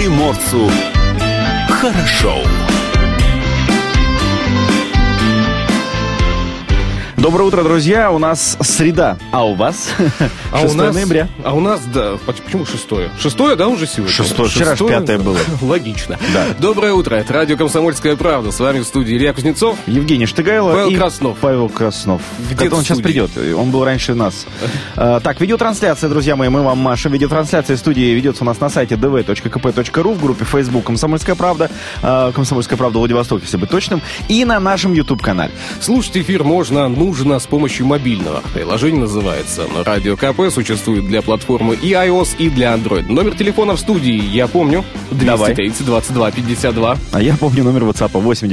приморцу хорошо. Доброе утро, друзья. У нас среда, а у вас 6 ноября. А у нас, да, почему 6-е? 6-е, да, уже сегодня? 6-е, вчера же 5-е было. Логично. Да. Доброе утро, это радио «Комсомольская правда». С вами в студии Илья Кузнецов, Евгений Штыгайло Павел и Краснов. Павел Краснов. Где-то Он сейчас придет, он был раньше нас. Так, видеотрансляция, друзья мои, мы вам машем. Видеотрансляция студии ведется у нас на сайте dv.kp.ru, в группе Facebook «Комсомольская правда», «Комсомольская правда Владивосток», если быть точным, и на нашем YouTube-канале. Слушать эфир нужно с помощью мобильного. Приложение называется «Радио КП», существует для платформы и iOS, и для Android. Номер телефона в студии, я помню, 230-22-52. А я помню номер WhatsApp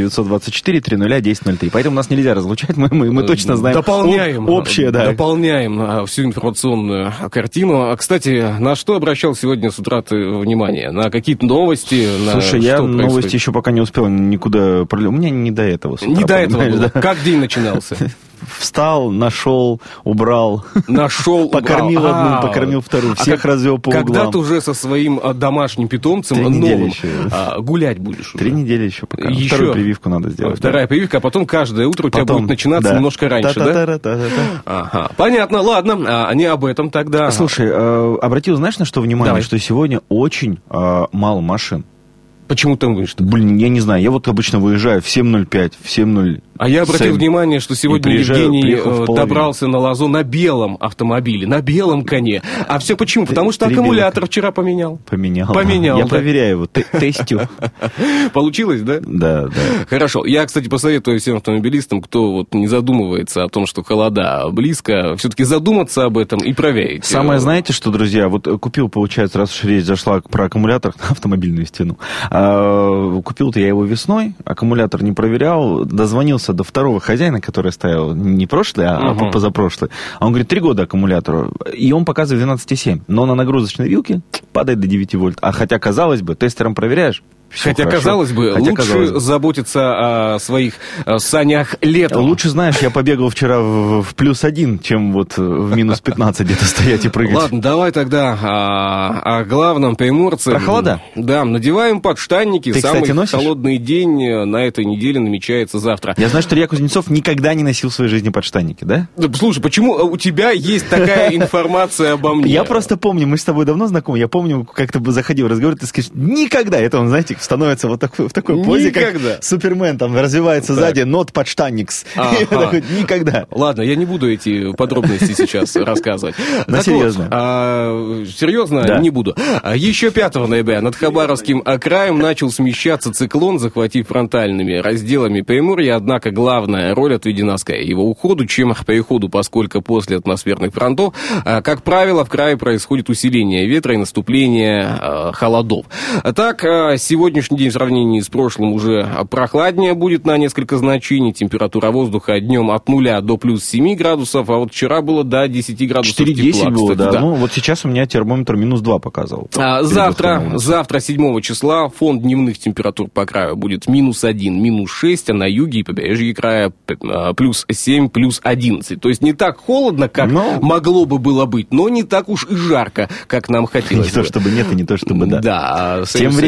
8-924-30-1003. Поэтому нас нельзя разлучать, мы точно знаем общее, да. Дополняем всю информационную картину. Кстати, на что обращал сегодня с утра ты внимание? На какие-то новости? Слушай, я новости еще пока не успел никуда пролить. У меня не до этого. Не до этого было. Да. Как день начинался? Встал, нашел, убрал. Покормил одну, покормил вторую. Всех развел по углам. Когда ты уже со своим домашним питомцем новым гулять будешь? 3 недели еще пока. Вторую прививку надо сделать. Вторая прививка, а потом каждое утро у тебя будет начинаться немножко раньше, да? Ага. Понятно, ладно. Не об этом тогда. Слушай, обратил, знаешь, на что внимание? Что сегодня очень мало машин. Почему ты думаешь? Блин, я не знаю. Я вот обычно выезжаю в 7:05, в 7:07. А я обратил внимание, что сегодня Евгений добрался на лозу на белом автомобиле, на белом коне. А все почему? Потому что аккумулятор вчера поменял. Поменял. Я проверяю его, тестю. Получилось, да? Да. Хорошо. Я, кстати, посоветую всем автомобилистам, кто вот не задумывается о том, что холода близко, все-таки задуматься об этом и проверить. Самое, знаете что, друзья, вот купил, получается, раз уж речь зашла про аккумулятор, автомобильную стену, купил-то я его весной, аккумулятор не проверял, дозвонился до второго хозяина, который стоял не прошлый, а позапрошлый. А он говорит, 3 года аккумулятору, и он показывает 12,7. Но на нагрузочной вилке падает до 9 вольт. А хотя, казалось бы, тестером проверяешь, Хотя, казалось бы, лучше заботиться о своих санях летом. Лучше, знаешь, я побегал вчера в +1, чем вот в -15 где-то стоять и прыгать. Ладно, давай тогда о главном приморце. Про холода? Да, надеваем подштанники. Ты, самый кстати, холодный день на этой неделе намечается завтра. Я знаю, что Илья Кузнецов никогда не носил в своей жизни подштанники, да? Слушай, почему у тебя есть такая информация обо мне? Я просто помню, мы с тобой давно знакомы, я помню, как ты заходил в разговор, ты скажешь, никогда, это он, знаете, становится вот в такой позе, как Супермен, там развивается сзади, not подштанникс. Никогда. Ладно, я не буду эти подробности сейчас рассказывать. Но серьезно. Серьезно? Не буду. Еще 5 ноября над Хабаровским краем начал смещаться циклон, захватив фронтальными разделами Приморья, однако главная роль отведена скорее его уходу, чем переходу, поскольку после атмосферных фронтов, как правило, в крае происходит усиление ветра и наступление холодов. Так, сегодняшний день в сравнении с прошлым уже прохладнее будет на несколько значений. Температура воздуха днем от 0 до +7 градусов, а вот вчера было до 10 градусов 4-10 тепла. было, кстати, да. Ну, вот сейчас у меня термометр -2 показывал. Завтра, 7 числа, фон дневных температур по краю будет -1, -6, а на юге и побережье края +7, +11. То есть не так холодно, как могло бы было быть, но не так уж и жарко, как нам хотелось бы. Не то чтобы нет и не то чтобы да. Да,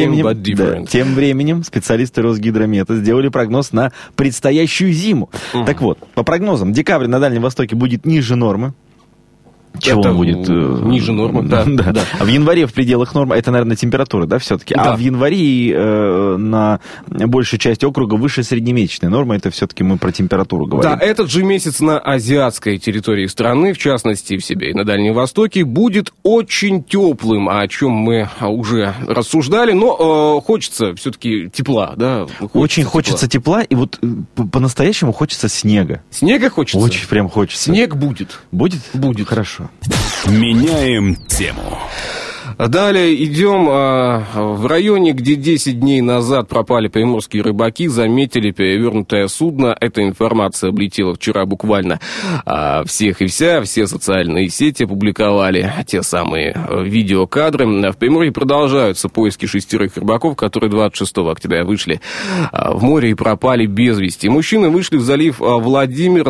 Тем временем специалисты Росгидромета сделали прогноз на предстоящую зиму. Так вот, по прогнозам, декабрь на Дальнем Востоке будет ниже нормы. Чего он будет? Ниже нормы, да. А в январе в пределах нормы, это, наверное, температура, да, все-таки? Да. А в январе на большей части округа выше среднемесячной нормы, это все-таки мы про температуру говорим. Да, этот же месяц на азиатской территории страны, в частности, в Сибири и на Дальнем Востоке, будет очень теплым, о чем мы уже рассуждали, но хочется все-таки тепла, да? Очень хочется тепла, и вот по-настоящему хочется снега. Снега хочется? Очень прям хочется. Снег будет. Будет? Будет. Хорошо. Меняем тему. Далее идем в районе, где 10 дней назад пропали приморские рыбаки, заметили перевернутое судно. Эта информация облетела вчера буквально всех и вся. Все социальные сети опубликовали те самые видеокадры. В Приморье продолжаются поиски 6 рыбаков, которые 26 октября вышли в море и пропали без вести. Мужчины вышли в залив Владимир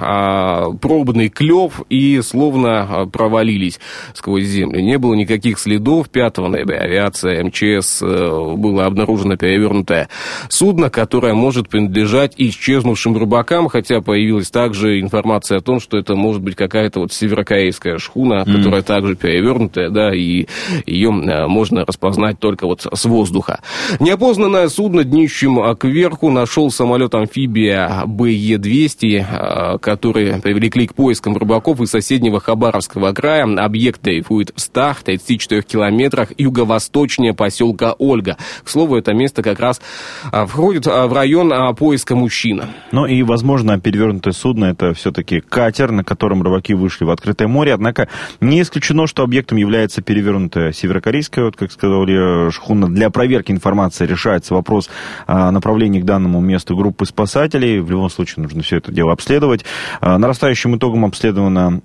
на пробный клев и словно провалились сквозь землю. Не было никаких следов следов. 5 ноября авиация МЧС было обнаружено перевернутое судно, которое может принадлежать исчезнувшим рыбакам, хотя появилась также информация о том, что это может быть какая-то вот северокорейская шхуна, которая также перевернутая, да, и ее можно распознать только вот с воздуха. Неопознанное судно днищем кверху нашел самолет-амфибия БЕ-200, который привлекли к поискам рыбаков из соседнего Хабаровского края. Объект дрейфует в 134 километрах юго-восточнее поселка Ольга. К слову, это место как раз входит в район поиска мужчины. Ну и, возможно, перевернутое судно — это все-таки катер, на котором рыбаки вышли в открытое море. Однако не исключено, что объектом является перевернутая северокорейская, вот, как сказали, шхуна. Для проверки информации решается вопрос о направлении к данному месту группы спасателей. В любом случае нужно все это дело обследовать. Нарастающим итогом обследовано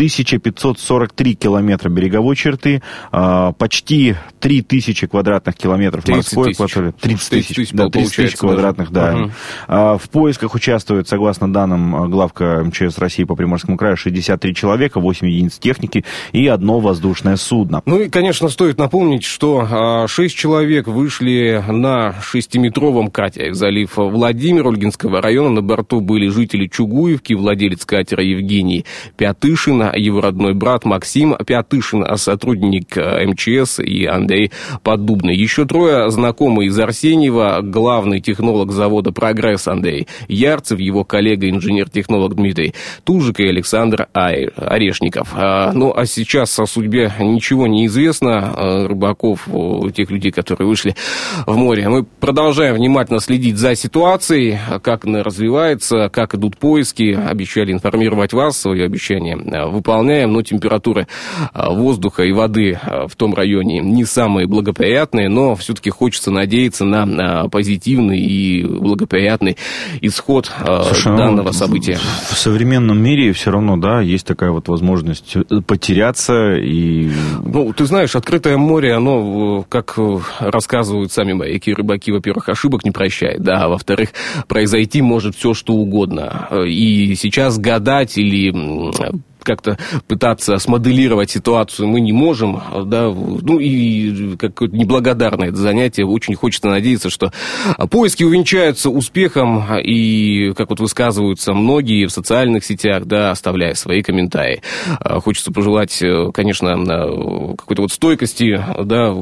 1543 километра береговой черты, почти 3000 квадратных километров морской акватории. 30 тысяч квадратных, да. В поисках участвуют, согласно данным главка МЧС России по Приморскому краю, 63 человека, 8 единиц техники и одно воздушное судно. Ну и, конечно, стоит напомнить, что 6 человек вышли на 6-метровом катере в залив Владимир Ольгинского района. На борту были жители Чугуевки, владелец катера Евгений Пятышин, его родной брат Максим Пятышин, сотрудник МЧС, и Андрей Поддубный. Еще 3 знакомые из Арсеньева, главный технолог завода «Прогресс» Андрей Ярцев, его коллега инженер-технолог Дмитрий Тужик и Александр Орешников. Ну, а сейчас о судьбе ничего не известно рыбаков, тех людей, которые вышли в море. Мы продолжаем внимательно следить за ситуацией, как она развивается, как идут поиски. Обещали информировать вас, свое обещание выполняем, но температуры воздуха и воды в том районе не самые благоприятные, но все-таки хочется надеяться на позитивный и благоприятный исход данного события. В современном мире все равно, да, есть такая вот возможность потеряться и... Ну, ты знаешь, открытое море, оно, как рассказывают сами моряки и рыбаки, во-первых, ошибок не прощает, да, а во-вторых, произойти может все, что угодно. И сейчас гадать или как-то пытаться смоделировать ситуацию мы не можем, да, ну и какое-то неблагодарное это занятие. Очень хочется надеяться, что поиски увенчаются успехом, и, как вот высказываются многие в социальных сетях, да, оставляя свои комментарии. Хочется пожелать, конечно, какой-то вот стойкости, да,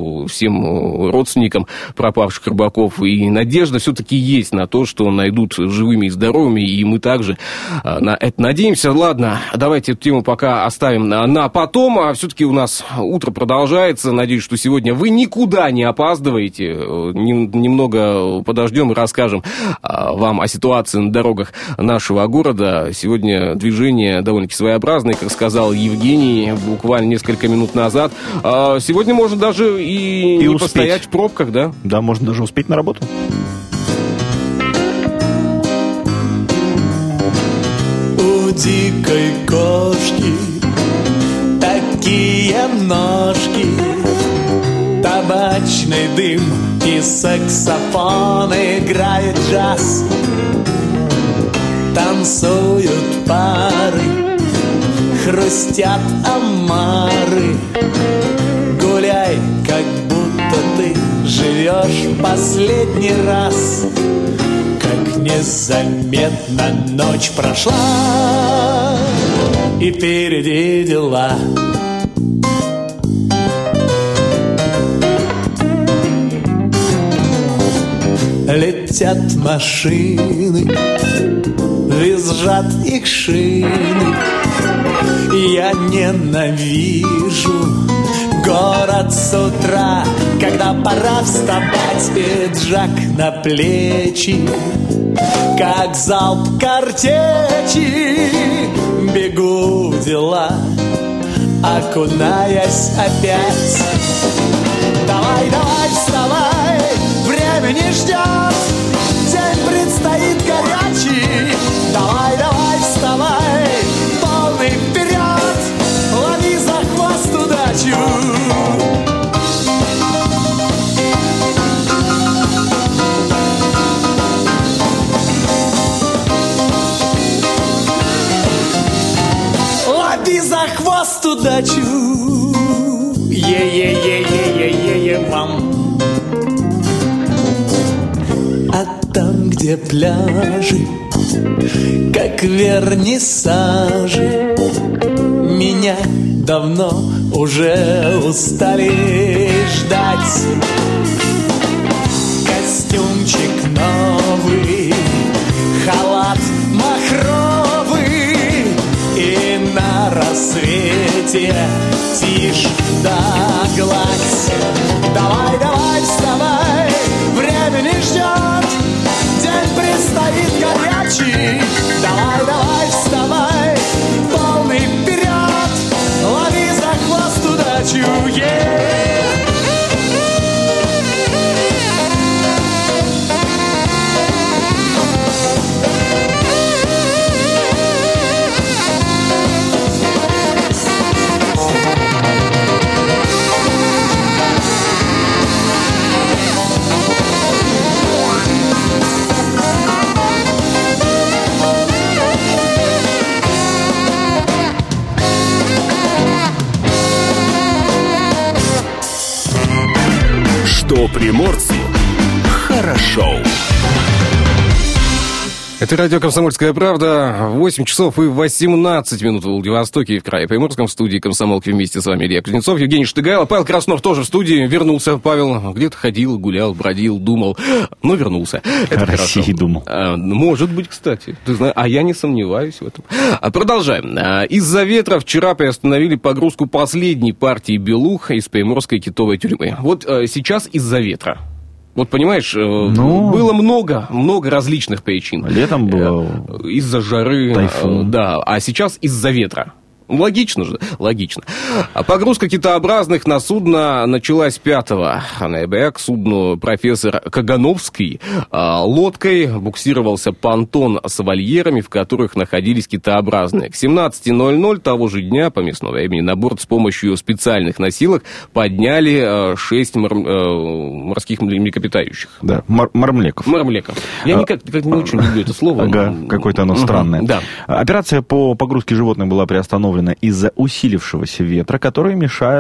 всем родственникам пропавших рыбаков, и надежда все-таки есть на то, что найдут живыми и здоровыми, и мы также на это надеемся. Ладно, давайте эту тему пока оставим на потом, а все-таки у нас утро продолжается. Надеюсь, что сегодня вы никуда не опаздываете. Немного подождем и расскажем вам о ситуации на дорогах нашего города. Сегодня движение довольно-таки своеобразное, как сказал Евгений буквально несколько минут назад. Сегодня можно даже и не успеть постоять в пробках, да? Да, можно даже успеть на работу. У дикой кошки такие ножки, табачный дым и саксофон, играет джаз. Танцуют пары, хрустят омары. Гуляй, как будто ты живешь последний раз. Как незаметно ночь прошла, и впереди дела. Летят машины, визжат их шины. Я ненавижу город с утра, когда пора вставать, пиджак на плечи, как залп картечи. Бегу в дела, окунаясь опять. Давай, давай, вставай, время не ждет, день предстоит горячий. Давай, давай, вставай, полный вперед, лови за хвост удачу. Лови за хвост удачу. вам. А там, где пляжи, как вернисажи, меня давно уже устали ждать. Костюмчик новый, халат махровый, и на рассвете тишь да гладь. Давай, давай, вставай, время не ждет, день предстоит горячий. Давай, давай, вставай, полный вперед, лови за хвост удачу. Что приморцу хорошо. Это радио «Комсомольская правда». 8 часов и 18 минут в Владивостоке и в крае Приморском. В студии «Комсомолки» вместе с вами Илья Кузнецов, Евгений Штыгайло. Павел Краснов тоже в студии. Вернулся Павел. Где-то ходил, гулял, бродил, думал. Но вернулся. Это России хорошо. Думал. Может быть, кстати. Ты знаешь, а я не сомневаюсь в этом. Продолжаем. Из-за ветра вчера приостановили погрузку последней партии белух из Приморской китовой тюрьмы. Вот сейчас из-за ветра. Вот понимаешь, было много различных причин. Летом было из-за жары, тайфун. да, а сейчас из-за ветра. Логично же, логично. Погрузка китообразных на судно началась 5 ноября. К судну «Профессор Кагановский» лодкой буксировался понтон с вольерами, в которых находились китообразные. К 17:00 того же дня, по местному времени, на борт с помощью специальных носилок подняли 6 морских млекопитающих. Да, мармлеков. Мармлеков. Я никак не очень люблю это слово. Ага, какое-то оно странное. Да. Операция по погрузке животных была приостановлена из-за усилившегося ветра, который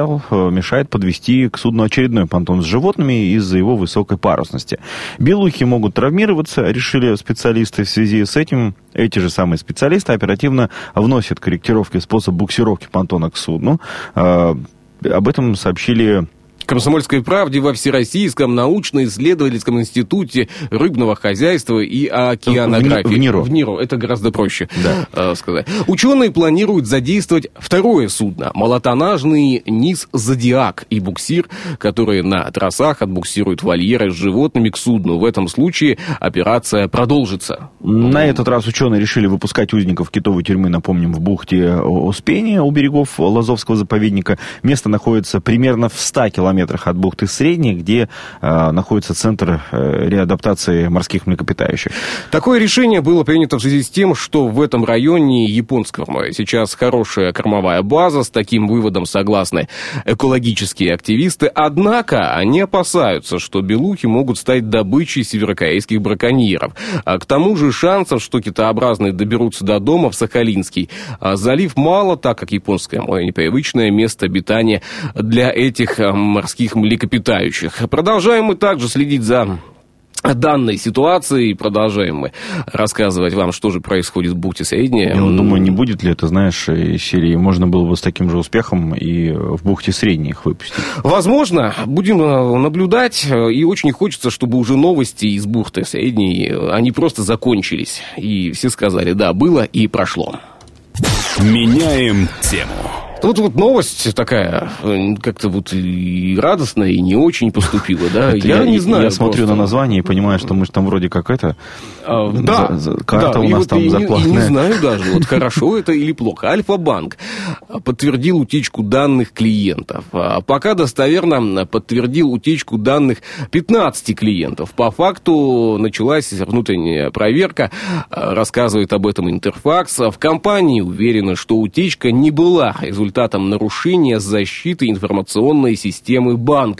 мешает подвести к судну очередной понтон с животными из-за его высокой парусности. Белухи могут травмироваться, решили специалисты. В связи с этим эти же самые специалисты оперативно вносят корректировки в способ буксировки понтона к судну. Об этом сообщили «Комсомольской правде» во Всероссийском научно-исследовательском институте рыбного хозяйства и океанографии. В НИРО. В НИРО, это гораздо проще сказать. Ученые планируют задействовать второе судно, малотоннажный низ «Зодиак» и буксир, которые на тросах отбуксируют вольеры с животными к судну. В этом случае операция продолжится. На этот раз ученые решили выпускать узников китовой тюрьмы, напомним, в бухте Успения у берегов Лазовского заповедника. Место находится примерно в 100 километрах от бухты Средней, где находится центр реадаптации морских млекопитающих. Такое решение было принято в связи с тем, что в этом районе Японского моря сейчас хорошая кормовая база. С таким выводом согласны экологические активисты. Однако они опасаются, что белухи могут стать добычей северокорейских браконьеров. А к тому же шансов, что китообразные доберутся до дома в Сахалинский залив мало, так как Японское море непривычное место обитания для этих морских млекопитающих. Продолжаем мы также следить за данной ситуации, продолжаем мы рассказывать вам, что же происходит в бухте Средней. Я думаю, не будет ли это, знаешь, из серии можно было бы с таким же успехом и в бухте Средней их выпустить. Возможно, будем наблюдать, и очень хочется, чтобы уже новости из бухты Средней, они просто закончились, и все сказали, да, было и прошло. Меняем тему. Тут вот новость такая, как-то вот и радостная, и не очень поступила, да? Я не знаю. Я смотрю на название и понимаю, что мы же там вроде как это... Карта у нас там зарплатная. Не знаю даже, вот хорошо это или плохо. Альфа-банк подтвердил утечку данных клиентов. Пока достоверно подтвердил утечку данных 15 клиентов. По факту началась внутренняя проверка. Рассказывает об этом Интерфакс. В компании уверены, что утечка не была результатом нарушения защиты информационной системы банка.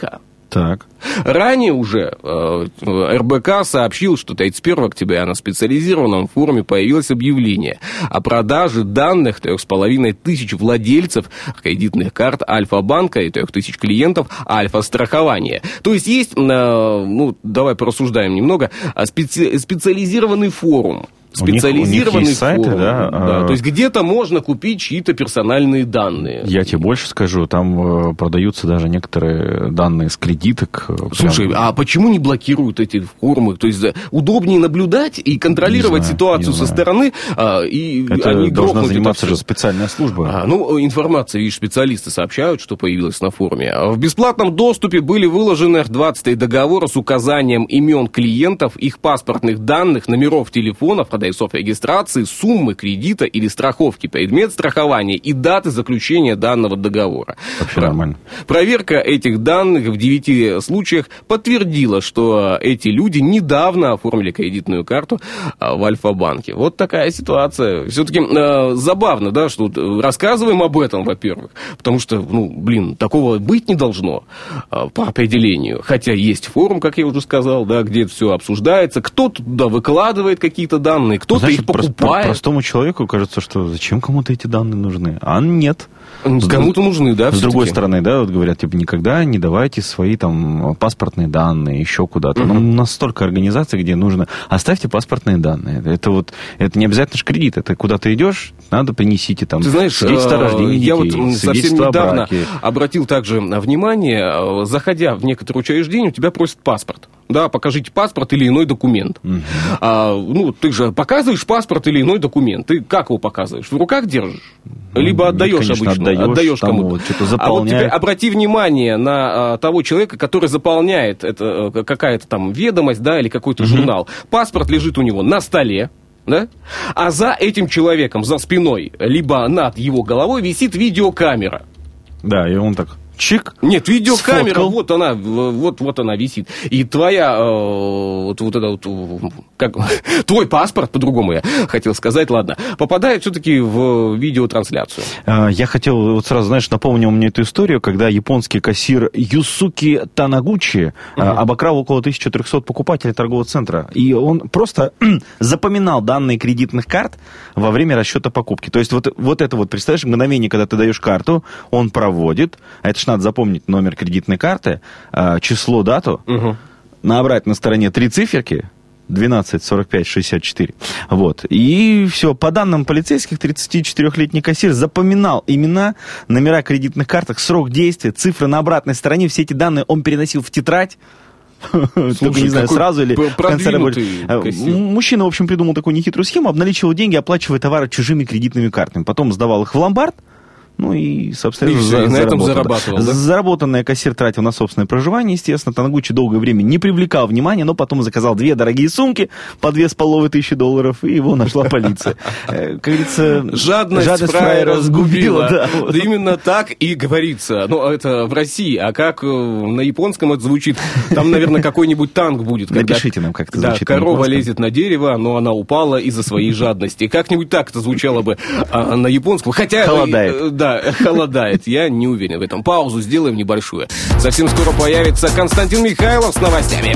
Так. Ранее уже РБК сообщил, что 31 октября на специализированном форуме появилось объявление о продаже данных 3500 владельцев кредитных карт Альфа-банка и 3000 клиентов Альфа-страхования. То есть, давай порассуждаем немного, специализированный форум. Специализированный у них есть сайты, форум, да. То есть где-то можно купить чьи-то персональные данные. Я тебе больше скажу, там продаются даже некоторые данные с кредиток. Слушай, а почему не блокируют эти форумы? То есть удобнее наблюдать и контролировать ситуацию со стороны, и это должна заниматься же специальная служба. Информация, видишь, специалисты сообщают, что появилось на форуме. В бесплатном доступе были выложены 20-е договоры с указанием имен клиентов, их паспортных данных, номеров телефонов, адресов регистрации, суммы кредита или страховки, предмет страхования и даты заключения данного договора. Вообще нормально. Проверка этих данных в 9 случаях подтвердила, что эти люди недавно оформили кредитную карту в Альфа-банке. Вот такая ситуация. Все-таки забавно, да, что рассказываем об этом, во-первых, потому что, такого быть не должно по определению. Хотя есть форум, как я уже сказал, да, где все обсуждается, кто-то туда выкладывает какие-то данные, кто-то их покупает. Простому человеку кажется, что зачем кому-то эти данные нужны? А нет. Кому-то нужны, да. С другой стороны, да, вот говорят, никогда не давайте свои там паспортные данные еще куда-то. У нас столько организаций, где нужно оставьте паспортные данные. Это не обязательно же кредит, это куда ты идешь, надо принесите там. Ты знаешь, свидетельство о рождении детей, я вот совсем недавно браке. обратил также внимание, заходя в некоторые учреждения, у тебя просят паспорт. Да, покажите паспорт или иной документ. Ты же показываешь паспорт или иной документ. Ты как его показываешь? В руках держишь? Либо отдаешь обычно. Отдаешь кому-то. А вот теперь обрати внимание на того человека, который заполняет это, какая-то там ведомость, да, или какой-то журнал. Паспорт лежит у него на столе. Да? А за этим человеком, за спиной, либо над его головой висит видеокамера. Да, и он так... Чик. Нет, видеокамера, вот она висит. И твоя, твой паспорт, по-другому я хотел сказать, ладно, попадает все-таки в видеотрансляцию. Я хотел сразу, напомнил мне эту историю, когда японский кассир Юсуки Танагучи обокрал около 1300 покупателей торгового центра. И он просто запоминал данные кредитных карт во время расчета покупки. То есть вот это представляешь, мгновение, когда ты даешь карту, он проводит, а это ж надо запомнить номер кредитной карты, число, дату, набрать на стороне 3 циферки, 12, 45, 64. И все. По данным полицейских, 34-летний кассир запоминал имена, номера кредитных карток, срок действия, цифры на обратной стороне. Все эти данные он переносил в тетрадь. Только не знаю, сразу или в конце работы. Мужчина, в общем, придумал такую нехитрую схему, обналичивал деньги, оплачивая товары чужими кредитными картами. Потом сдавал их в ломбард. И, собственно, на этом зарабатывал. Да? Заработанное кассир тратил на собственное проживание, естественно. Танагучи долгое время не привлекал внимания, но потом заказал 2 дорогие сумки по $2500, и его нашла полиция. Как говорится, жадность фраера разгубила. Да, именно так и говорится. Это в России. А как на японском это звучит? Там, наверное, какой-нибудь танк будет. Напишите нам, как это звучит. Корова лезет на дерево, но она упала из-за своей жадности. Как-нибудь так это звучало бы на японском. Хотя... Холодает. Да, холодает. Я не уверен в этом. Паузу сделаем небольшую. Совсем скоро появится Константин Михайлов с новостями.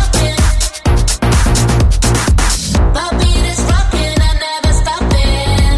The beat is rocking, I never stopping.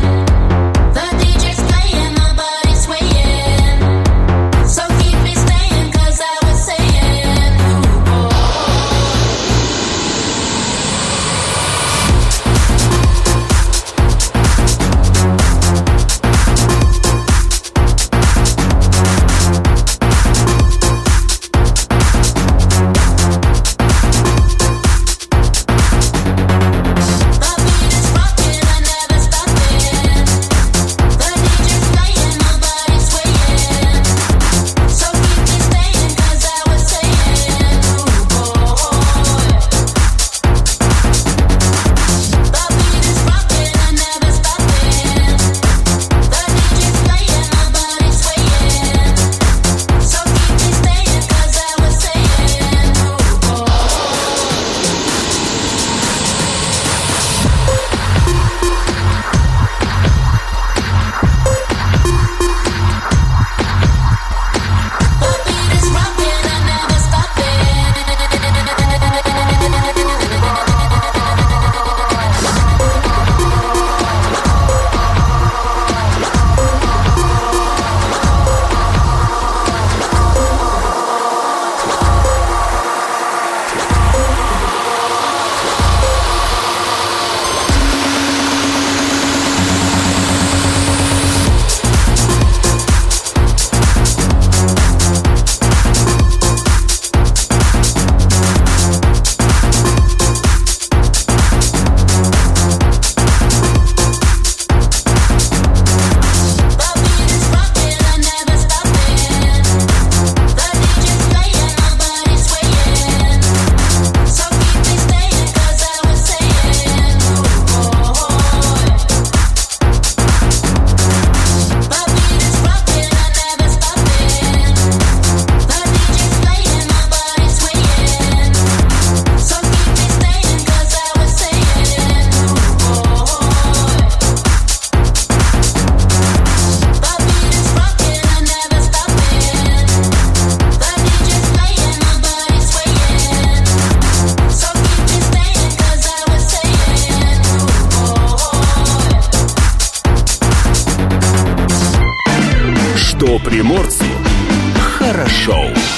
приморцу хорошо.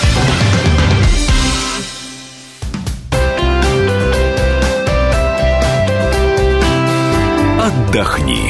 Отдохни.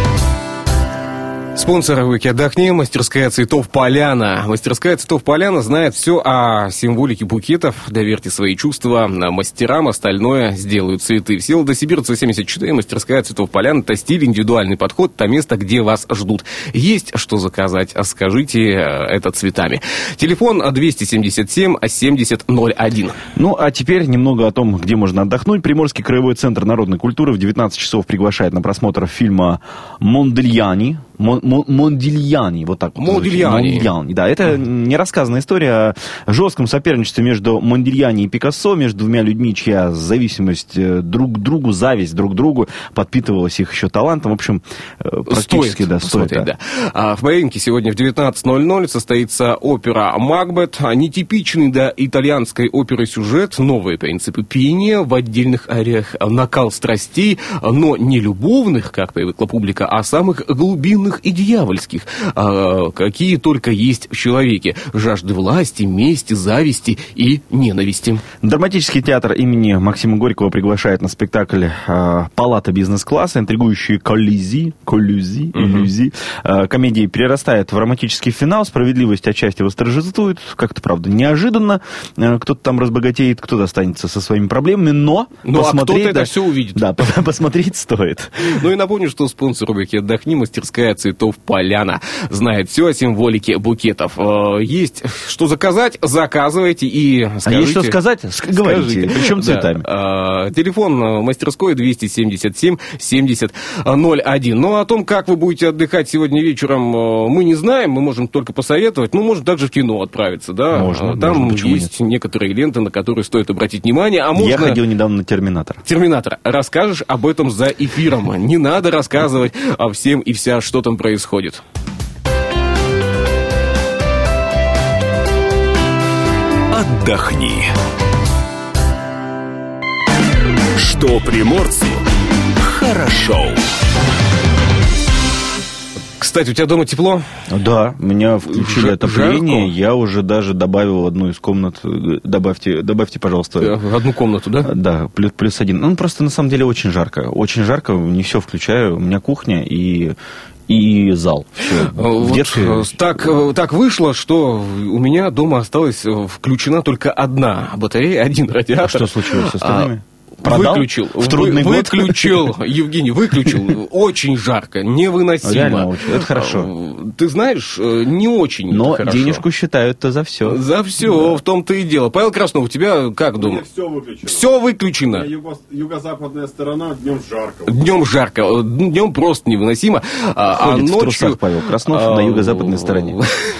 Спонсор рубрики «Отдохни» — мастерская цветов «Поляна». Мастерская цветов «Поляна» знает все о символике букетов. Доверьте свои чувства мастерам, остальное сделают цветы. Всеволода Сибирца, 74, мастерская цветов «Поляна». Это стиль, индивидуальный подход, это место, где вас ждут. Есть что заказать, скажите это цветами. Телефон 277-7001. Ну, а теперь немного о том, где можно отдохнуть. Приморский краевой центр народной культуры в 19 часов приглашает на просмотр фильма «Мондильяни». Мондильяни, вот так вот. Мондильяни. Да, это не рассказанная история о жестком соперничестве между Мондильяни и Пикассо, между двумя людьми, чья зависимость друг к другу, зависть друг к другу подпитывалась их еще талантом. В общем, практически, стоит. Да. В Мариинке сегодня в 19:00 состоится опера «Макбет». Нетипичный для итальянской оперы сюжет, новые принципы пения в отдельных ариях, накал страстей, но не любовных, как привыкла публика, а самых глубинных и дьявольских, какие только есть в человеке. Жажды власти, мести, зависти и ненависти. Драматический театр имени Максима Горького приглашает на спектакль «Палата бизнес-класса», интригующие коллюзии. Комедия перерастает в романтический финал, справедливость отчасти восторжествует, как-то, правда, неожиданно. Кто-то там разбогатеет, кто-то останется со своими проблемами, но посмотреть... кто-то это все увидит. Да, посмотреть стоит. Ну и напомню, что спонсор рубрики «Отдохни» — мастерская цветов «Поляна». Знает все о символике букетов. Есть что заказать, заказывайте и скажите. А есть что сказать? Говорите. Причем цветами. Да. Телефон мастерской 277-7001. Ну, о том, как вы будете отдыхать сегодня вечером, мы не знаем. Мы можем только посоветовать. Ну, можно также в кино отправиться, да? Там есть некоторые ленты, на которые стоит обратить внимание. Я ходил недавно на «Терминатор». «Терминатор». Расскажешь об этом за эфиром. Не надо рассказывать о всем и вся, что там происходит. Отдохни. Что приморцу хорошо. Кстати, у тебя дома тепло? Да, у меня включили отопление. Я уже даже добавил одну из комнат. Добавьте, пожалуйста. Одну комнату, да? Да, плюс один. Ну, просто на самом деле очень жарко. Очень жарко, не все включаю. У меня кухня и зал. Так вышло, что у меня дома осталась включена только одна батарея, один радиатор. А что случилось с остальными? Продал? Выключил. В трудный год? Евгений, выключил. Очень жарко, невыносимо. Реально очень. Это хорошо. Ты знаешь, не очень. Но хорошо. Денежку считают-то за все. За все, да. В том-то и дело. Павел Краснов, у тебя как дома? У меня все выключено. Все выключено. Юго-западная сторона, днем жарко. Днем жарко. Днем просто невыносимо. Ходит в трусах Павел Краснов на юго-западной стороне.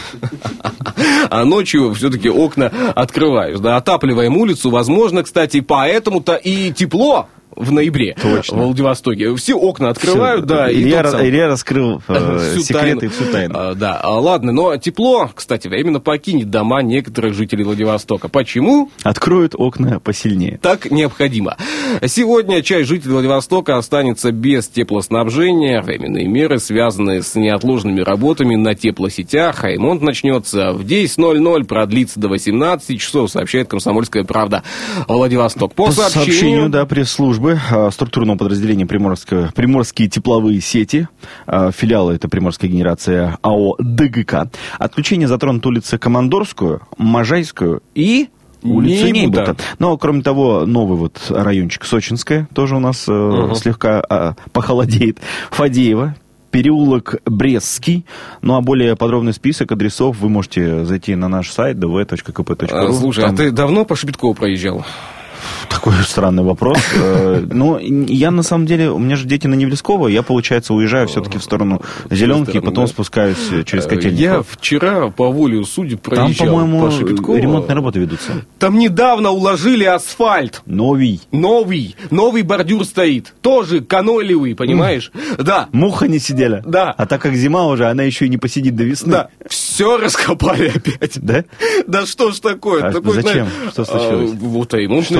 А ночью все-таки окна открываешь. Да, отапливаем улицу. Возможно, кстати, поэтому-то и тепло в ноябре. Точно. В Владивостоке. Все окна открывают, все. да. Илья раскрыл секреты и всю тайну. Да, ладно, но тепло, кстати, временно покинет дома некоторых жителей Владивостока. Почему? Откроют окна посильнее. Так необходимо. Сегодня часть жителей Владивостока останется без теплоснабжения. Временные меры, связанные с неотложными работами на теплосетях. Ремонт начнется в 10:00, продлится до 18 часов, сообщает «Комсомольская правда» Владивосток. По сообщению, да, пресс-службы структурного подразделения «Приморские тепловые сети», филиалы это «Приморская генерация» АО «ДГК». Отключение затронут улицы Командорскую, Можайскую и улицу Нейбута. Но, кроме того, новый вот райончик Сочинская тоже у нас слегка похолодеет. Фадеева, переулок Брестский. Ну, а более подробный список адресов вы можете зайти на наш сайт dv.kp.ru. Слушай, а ты давно по Шебеткову проезжал? Такой странный вопрос. Ну, я на самом деле, у меня же дети на Невельского, я, получается, уезжаю все-таки в сторону Зеленки, и потом спускаюсь через Котельниково. Я вчера по воле судеб проезжал. Там, по-моему, по Шебеткову. Ремонтные работы ведутся. Там недавно уложили асфальт. Новый Бордюр стоит. Тоже канолевый, понимаешь? Да. Муха не сидела. Да. А так как зима уже, она еще и не посидит до весны. Да. Все раскопали опять. Да? Да что ж такое? А зачем? Что случилось? Вот ремонтные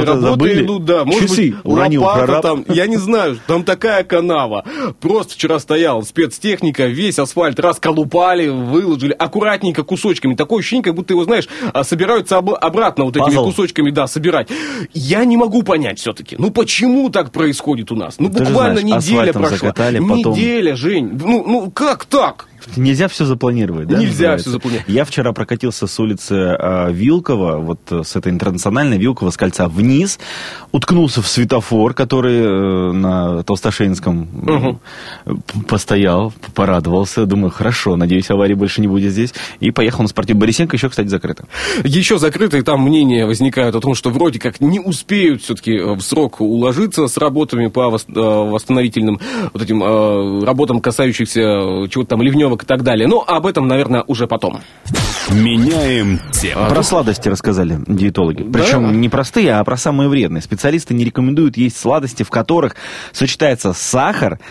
работы забыли. идут, да. Может Часы быть, уронил лопата прораб. там, я не знаю, там такая канава. Просто вчера стоял спецтехника, весь асфальт расколупали, выложили аккуратненько кусочками. Такое ощущение, как будто его, знаешь, собираются обратно вот этими Пазл. Кусочками, да, собирать. Я не могу понять все-таки, ну почему так происходит у нас? Ну Ты же буквально знаешь, неделя асфальтом прошла. закатали, потом- Неделя, Жень. Ну как так? Нельзя все запланировать, да? Нельзя называется? все запланировать. Я вчера прокатился с улицы Вилкова, вот с этой интернациональной Вилкова, с кольца вниз, уткнулся в светофор, который на Толстошейнском постоял, порадовался. Думаю, хорошо, надеюсь, аварии больше не будет здесь. И поехал на спортивный. Борисенко еще, кстати, закрыто. Еще закрытые там мнения возникают о том, что вроде как не успеют все-таки в срок уложиться с работами по восстановительным вот этим работам, касающихся чего-то там ливневок и так далее. Но об этом, наверное, уже потом. Меняем тему. Про сладости рассказали диетологи. Да. Причем не простые, а про самые вредные. Специалисты не рекомендуют есть сладости, в которых сочетается сахар,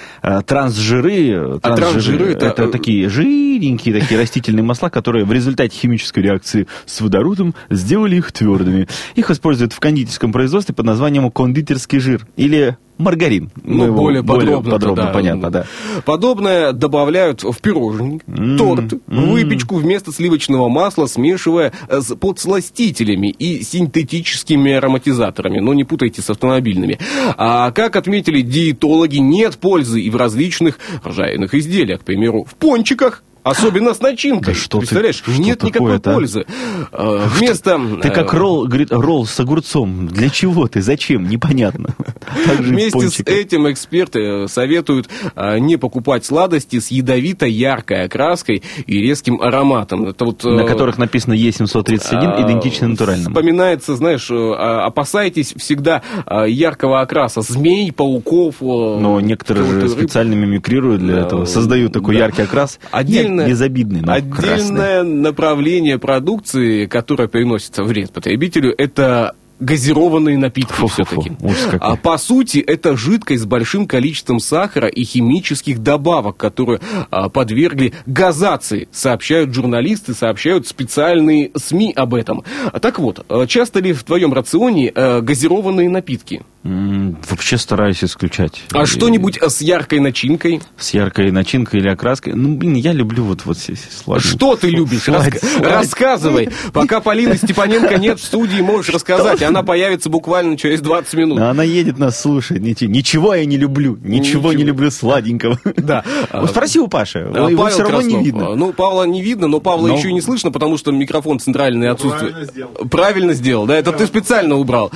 трансжиры. Трансжиры это такие жирненькие такие растительные масла, которые в результате химической реакции с водородом сделали их твердыми. Их используют в кондитерском производстве под названием кондитерский жир или маргарин. Ну, более подробно, да. Понятно, да. Подобное добавляют в пирожный, торт, выпечку вместо сливочного масла, смешивая с подсластителями и синтетическими ароматизаторами. Но не путайте с автомобильными. А как отметили диетологи, нет пользы и в различных жареных изделиях. К примеру, в пончиках. Особенно с начинкой. Да что ты, представляешь, что нет никакой такое-то, а? пользы. Вместо... Ты как ролл, говорит, ролл с огурцом. Для чего ты? Зачем? Непонятно. Так же и Вместе с пончиком. этим эксперты советуют не покупать сладости с ядовито-яркой окраской и резким ароматом. Это вот, на которых написано Е731, идентично натуральному. Вспоминается, знаешь, опасайтесь всегда яркого окраса змей, пауков. Но некоторые же рыб. специально мимикрируют для этого, создают такой да. яркий окрас. Отдельное, безобидный, но красный. отдельное направление продукции, которое приносит вред потребителю, это газированные напитки Фу-фу-фу, все-таки. ужас какой. По сути, это жидкость с большим количеством сахара и химических добавок, которые подвергли газации, сообщают журналисты, сообщают специальные СМИ об этом. Так вот, часто ли в твоем рационе газированные напитки? Вообще стараюсь исключать. А что-нибудь с яркой начинкой? С яркой начинкой или окраской? Ну, блин, я люблю вот сладенькое. Что ты любишь? Рассказывай. Пока Полины Степаненко нет в студии, можешь рассказать. Она появится буквально через 20 минут. Она едет нас слушать. Ничего я не люблю. Ничего не люблю сладенького. Да. Вот спроси у Паши. Его все равно не видно. Ну, Павла не видно, но Павла еще и не слышно, потому что микрофон центральный отсутствует. Правильно сделал. Да, это ты специально убрал.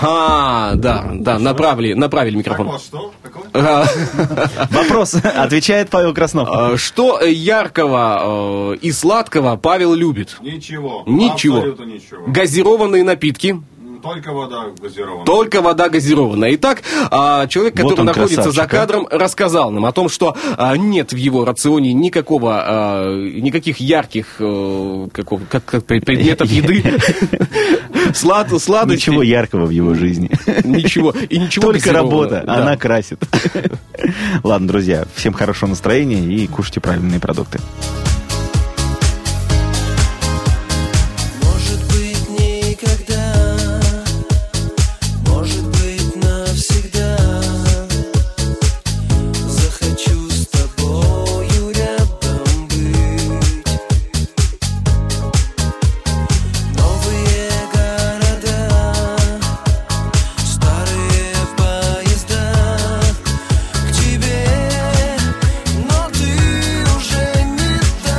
Да, направили микрофон. Так вот, что? Какой? Вопрос отвечает Павел Краснов. Что яркого и сладкого Павел любит? Ничего. Ничего. Абсолютно ничего. Газированные напитки. Только вода газированная. Только вода газированная. Итак, человек, Вот который он, находится красавчик, за кадром, рассказал нам о том, что нет в его рационе никаких ярких предметов еды, сладостей. Ничего яркого в его жизни. Ничего. И ничего Только газированного. работа, Да. она красит. Ладно, друзья, всем хорошего настроения и кушайте правильные продукты. Может быть, никогда, может быть, навсегда захочу с тобою рядом быть. Новые города, старые поезда к тебе, но ты уже не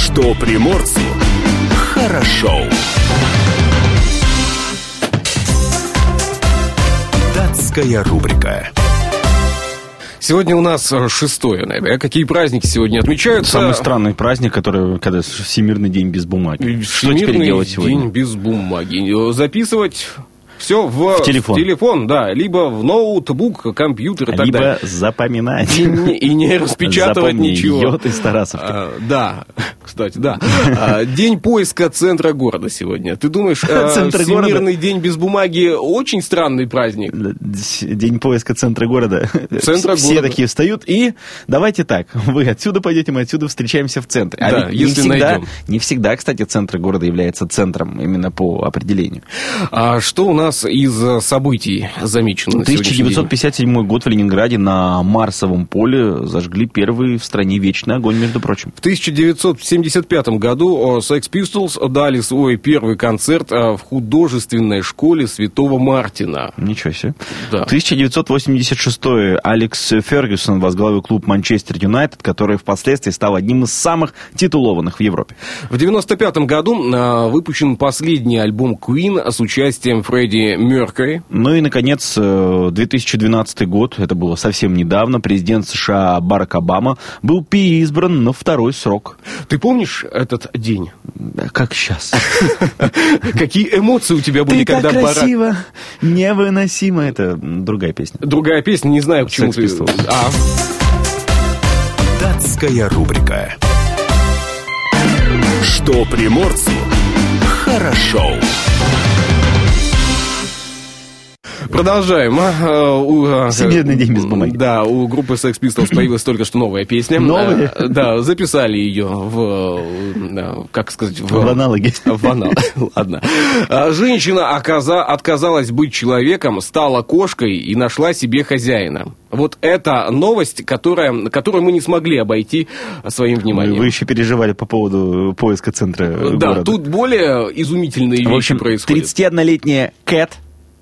Что приморцу хорошо. Датская рубрика. Сегодня у нас 6 ноября. Какие праздники сегодня отмечаются? Самый странный праздник, когда Всемирный день без бумаги. Что теперь Всемирный делать сегодня? день без бумаги. Записывать все в телефон. Да, либо в ноутбук, компьютер и так либо далее. запоминать. И не распечатывать Запомни, ничего. йод из Тарасовки. Да, кстати, да. День поиска центра города сегодня. Ты думаешь, Центр Всемирный день без бумаги очень странный праздник? День поиска центра города. Центра Все города. такие встают и давайте так. Вы отсюда пойдете, мы отсюда встречаемся в центре. Да, ведь если найдем. не всегда, кстати, центр города является центром именно по определению. А что у нас из событий замечено на сегодняшний день? 1957 год в Ленинграде на Марсовом поле зажгли первый в стране вечный огонь, между прочим. В 1975 году Sex Pistols дали свой первый концерт в художественной школе Святого Мартина. Ничего себе. Да. 1986 Алекс Фергюсон возглавил клуб Манчестер Юнайтед, который впоследствии стал одним из самых титулованных в Европе. В 1995 году выпущен последний альбом Queen с участием Фредди Меркьюри. Ну и, наконец, 2012 год, это было совсем недавно, президент США Барак Обама был переизбран на второй срок. Ты помнишь этот день? Как сейчас. Какие эмоции у тебя были, Ты когда так Барак... красиво, невыносимо. Это другая песня. Другая песня, не знаю, к чему Sex ты... Pistols. Датская рубрика. Что приморцу хорошо. Продолжаем. Всемирный день без бумаги. Да, у группы Sex Pistols появилась только что новая песня. Новая? Да, записали ее в... Как сказать? В аналоге. В аналоге, ладно. Женщина отказалась быть человеком, стала кошкой и нашла себе хозяина. Вот это новость, которую мы не смогли обойти своим вниманием. Вы еще переживали по поводу поиска центра Да, города. тут более изумительные В вещи общем, происходят. 31-летняя Кэт.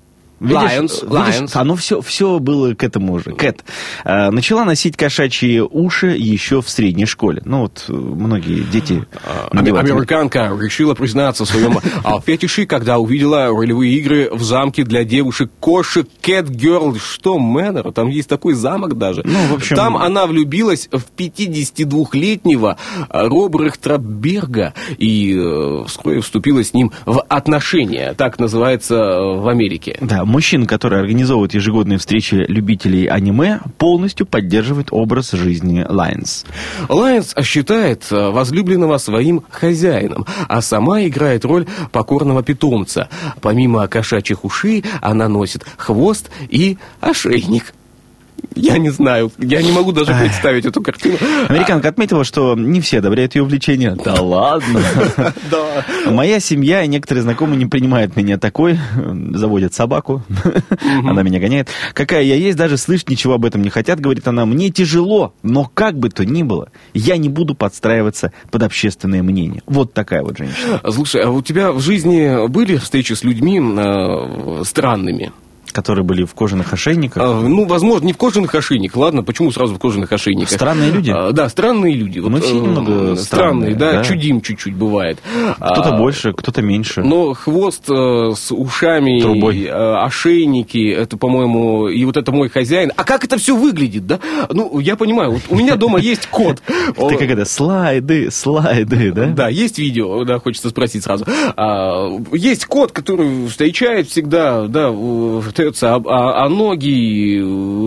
Lions. Оно все было к этому уже. Кэт начала носить кошачьи уши еще в средней школе. Ну вот многие дети надевают. Американка решила признаться в своем фетише, когда увидела ролевые игры в замке для девушек-кошек Cat Girl. Что, Мэннер? Там есть такой замок даже. Ну, в общем... Там она влюбилась в 52-летнего Роберта Берга и вскоре вступила с ним в отношения. Так называется в Америке. Да, мужчина, который организовывает ежегодные встречи любителей аниме, полностью поддерживает образ жизни Лайонс. Лайонс считает возлюбленного своим хозяином, а сама играет роль покорного питомца. Помимо кошачьих ушей, она носит хвост и ошейник. Я не знаю, я не могу даже представить эту картину. Американка отметила, что не все одобряют ее увлечение. Да ладно. Да. Моя семья и некоторые знакомые не принимают меня такой, заводят собаку, она меня гоняет. Какая я есть, даже слышать ничего об этом не хотят, говорит она. Мне тяжело, но как бы то ни было, я не буду подстраиваться под общественное мнение. Вот такая вот женщина. Слушай, а у тебя в жизни были встречи с людьми странными? Которые были в кожаных ошейниках. Ну, возможно, не в кожаных ошейниках. Ладно, почему сразу в кожаных ошейниках? Странные люди? Да, странные люди. Мы все немного странные, да, чудим чуть-чуть бывает. Кто-то больше, кто-то меньше. Но хвост с ушами, трубой, ошейники, это, по-моему, и вот это мой хозяин. А как это все выглядит, да? Ну, я понимаю, вот у меня дома есть кот. Ты как это, слайды, да? Да, есть видео, да, хочется спросить сразу. Есть кот, который встречает всегда, да, а ноги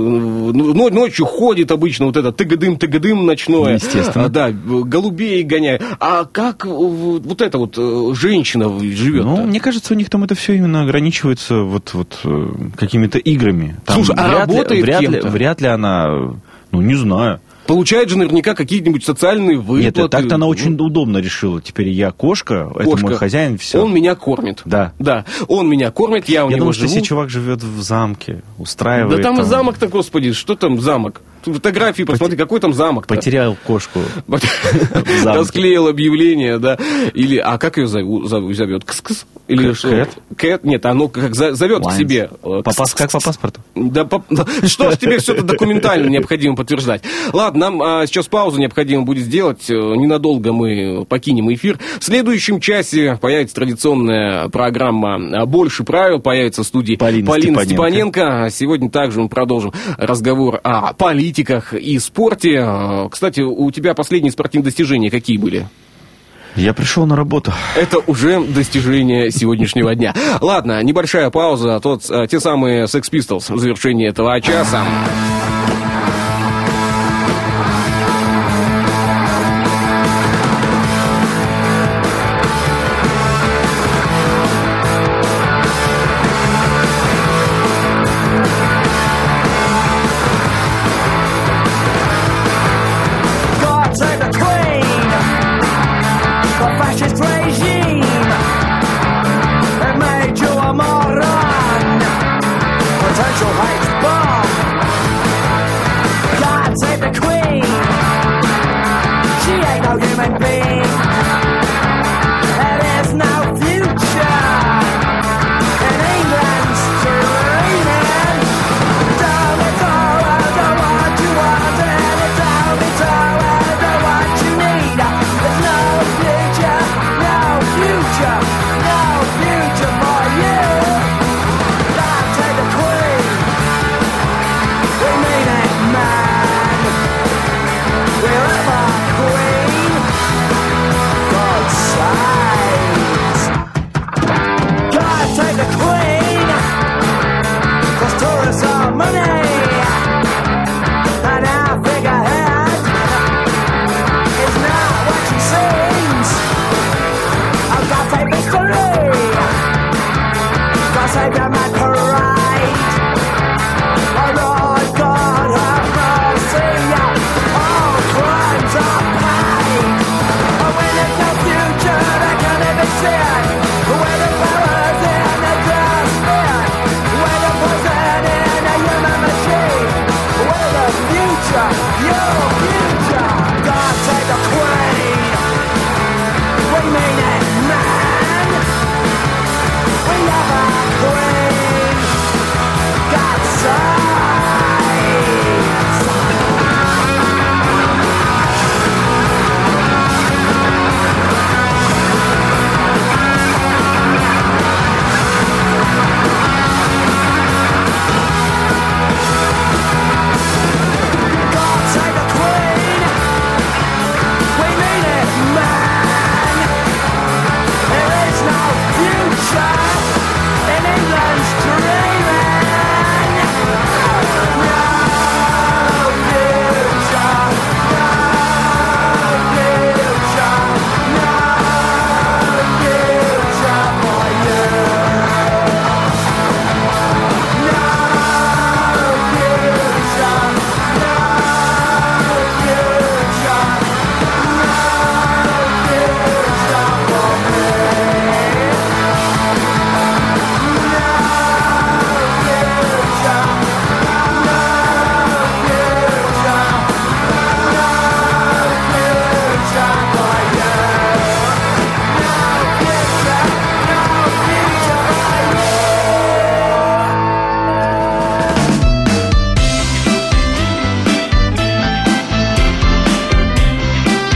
ночью ходит обычно вот это тыгадым ночное. Естественно. Да, голубей гоняет. А как вот эта вот женщина живет? Ну, мне кажется, у них там это все именно ограничивается вот какими-то играми. Там слушай, а работает кем-то? Вряд ли она, ну, не знаю. Получает же наверняка какие-нибудь социальные выплаты. Нет, так-то она очень удобно решила. Теперь я кошка, это мой хозяин, все. Он меня кормит. Да. Да, он меня кормит, я у него думал, живу. что если чувак живет в замке, устраивает... Да там и замок-то, господи, что там замок? фотографии, посмотри, какой там замок. Потерял кошку. Расклеил объявление, да. Или, а как ее зовет? Кс-кс? Или что? Кэт? Нет, оно как зовет к себе. Как по паспорту? Да, что ж тебе все это документально необходимо подтверждать. Ладно, нам сейчас паузу необходимо будет сделать. Ненадолго мы покинем эфир. В следующем часе появится традиционная программа «Больше правил». Появится в студии Полина Степаненко. Сегодня также мы продолжим разговор о политиках и спорте. Кстати, у тебя последние спортивные достижения какие были? Я пришел на работу. Это уже достижение сегодняшнего дня. Ладно, небольшая пауза. Те самые Sex Pistols в завершении этого часа.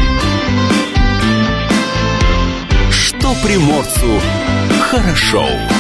Приморцу хорошо.